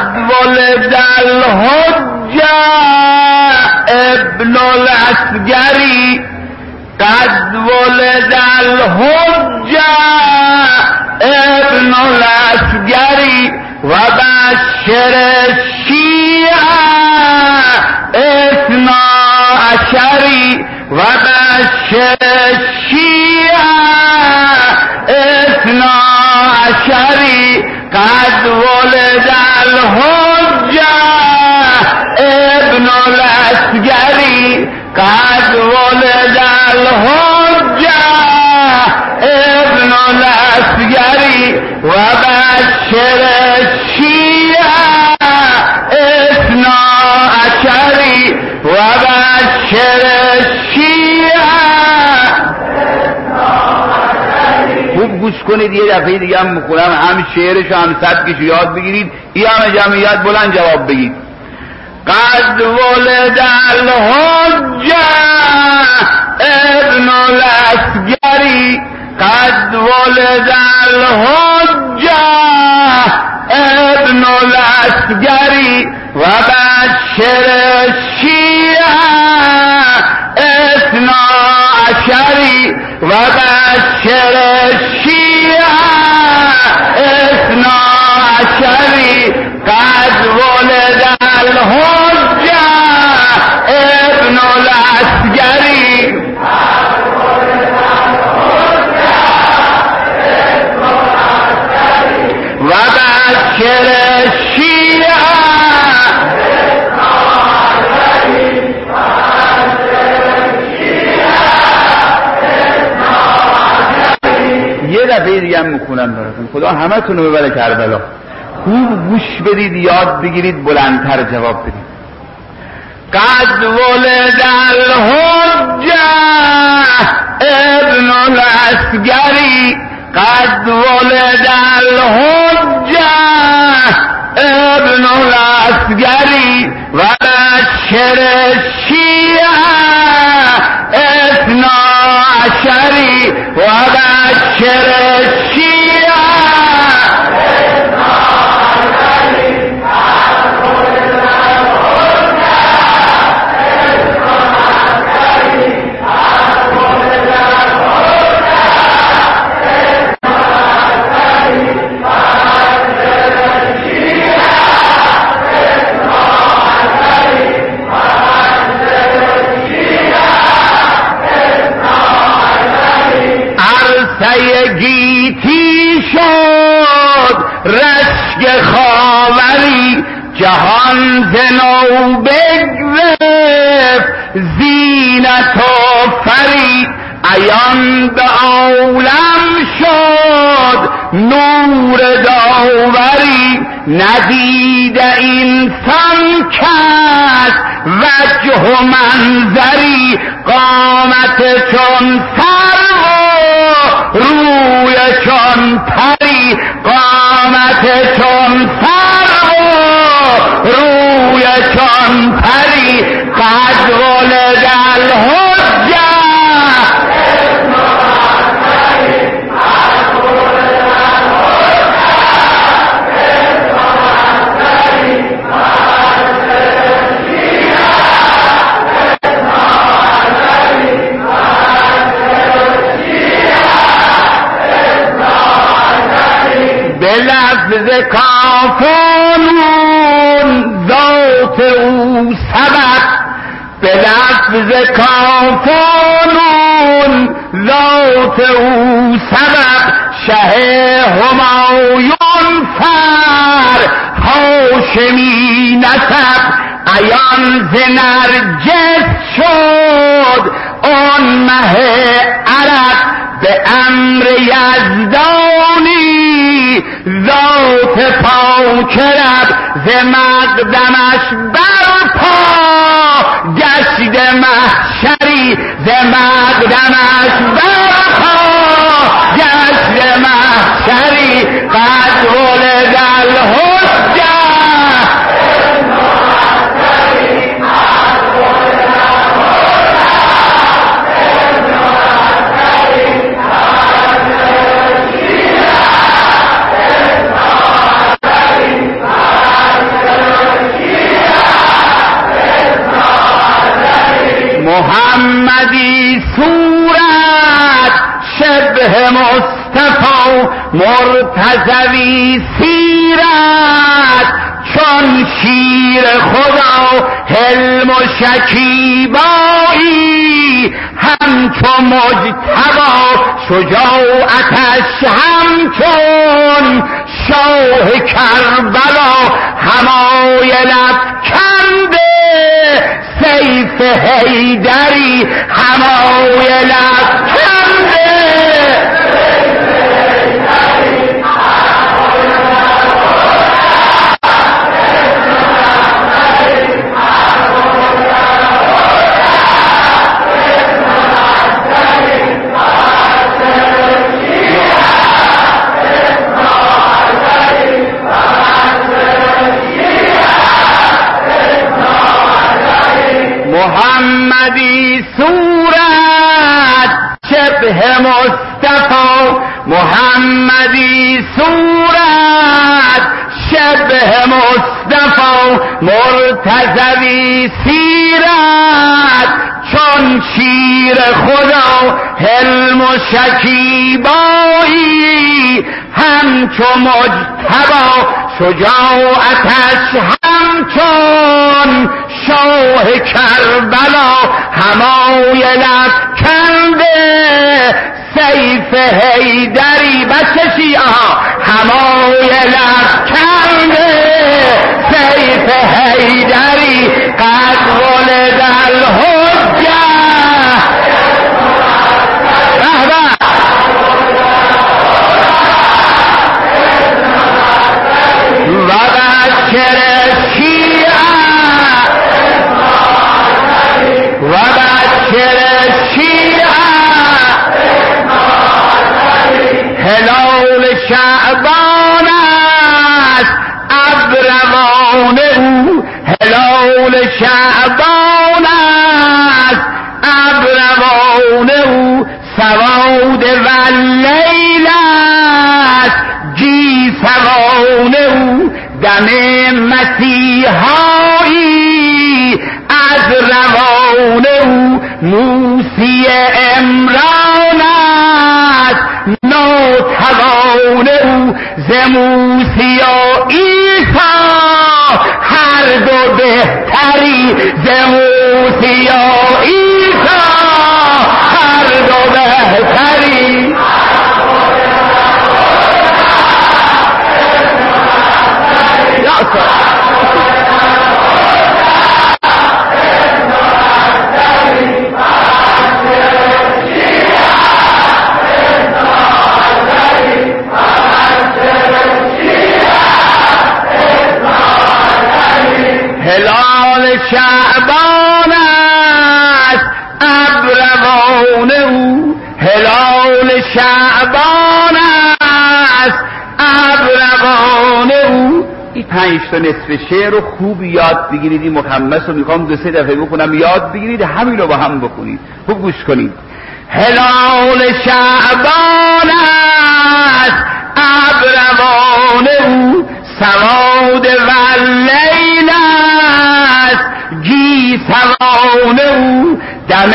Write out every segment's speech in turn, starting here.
ولد الحجة ابن العسگری قد ولد الحجة ابن العسگری و بشر الشیعة اثنا عشری و بشر الشیعة اثنا عشری قد ولد الحجة ابن العسگری قد ولد الحجة ابن العسگری و بشر الشیعة اثنا عشری و بشر الشیعة. خوب گوش کنید، یه دفعه دیگه هم میخونم، هم شعرش هم سبکش یاد بگیرید، این همه جمعیت بلند جواب بگید. قد ولد الحجة ابن العسگری قد ولد الحجة ابن العسگری و بشر الشیعة اثنا عشری و بشر الشیعة اثنا عشری قد ولد الحجة ابن العسگری و بشر الشیعة. یه دفعه دیگه هم میخونم براتون، خدا همه تونو ببره کربلا. خوب گوش بدید، یاد بگیرید، بلندتر جواب بدید. قد ولد الحجة ابن العسگری قد ولد الحجة ابن العسگری و بشر الشیعة اثنا عشری و بشر الشیعة. گیتی شد رشک خاوری جهان ز نو بگرفت زینت و فری عیان به عالم شد نور داوری ندید اینسان کس وجه و منظری قامت چون سرو روی چون پری قامت چون سرو روی چون پری قد ولد الحجة بلفظ کافانون ذات او سبب بلفظ کافانون ذات او سبب شه همایون فر هاشمی نسب عیان ز نرجس شد آن مه عرب به امر یزدانی ذات پاک رب ز مقدمش برپا گشت محشری ز مقدمش برپا گشت محشری قد ولد الحجة مرتضوی سیرت چون شیر خدا حلم و شکیبایی همچو مجتبی شجاعتش همچون شاه کربلا همایلت کنده سیف حیدری همایلت کنده محمدی صورت شبه مصطفی محمدی صورت شبه مصطفی مرتضوی سیرت چون شیر خدا حلم و شکیبایی همچو مجتبی شجاعتش همچون شاه کربلا همایلت کنده سیف حیدری بچه شیعه همایلت کنده سیف حیدری قد ولد الحجه و بشر شیعه و بشر شیعه هلال شعبان است ابروان او هلال شعبان است ابروان او سواد و لیل است گیسوان او دم مسیحایی از روان او موسی عمران است ناتوان او ز موسی و عیسی هر دو بهتری ز موسی و عیسی هر دو بهتری هلال شعبان است ابروان او هلال شعبان است ابروان او. این 5 تا نصف شعر رو خوب یاد بگیرید. این مخمس رو میخوام 2-3 دفعه بخونم یاد بگیرید همین رو با هم بخونید خوب گوش کنید. هلال شعبان است ابروان او سواد و لیل است گیسوان او دم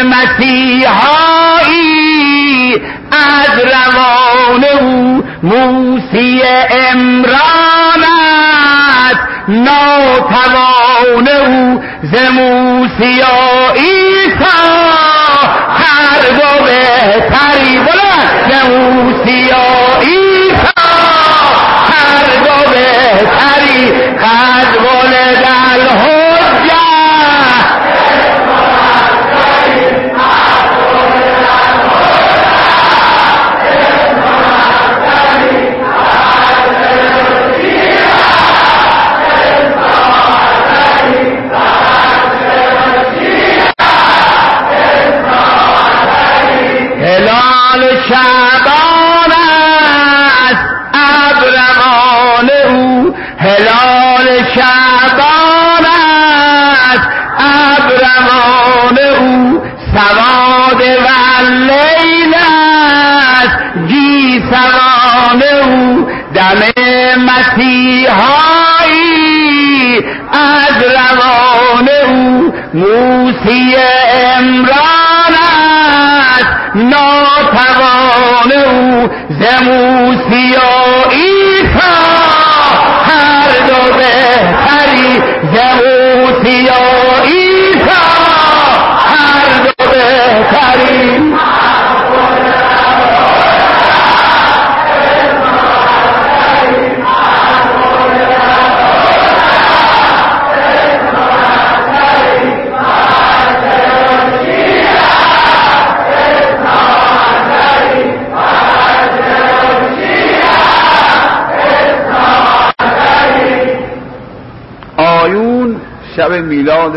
مسیحایی از روان او موسی عمران است ناتوان او ز موسی و عیسی هر دو بهتری بلند ز موسی و عیسی هر دو بهتری قد ولد الحجه هلال شعبان است ابروان او هلال شعبان است ابروان او سواد و لیل است گیسوان او دم مسیحایی از روان او موسی عمران است ناتوان او ز موسی و عیسی هر دو بهتری ز موسی و عیسی هر دو بهتری شب میلاد